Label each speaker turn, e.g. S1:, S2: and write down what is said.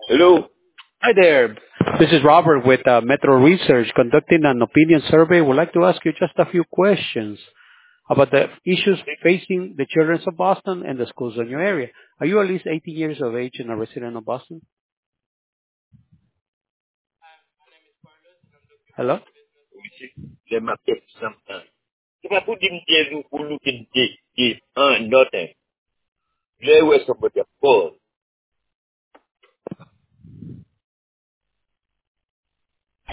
S1: Hello?
S2: Hi there. This is Robert with Metro Research conducting an opinion survey. Would like to ask you just a few questions about the issues facing the children of Boston and the schools in your area. Are you at least 18 years of age and a resident of Boston? Hello?
S1: Let me take some time. If I put in there, you look in the nothing. There was somebody called.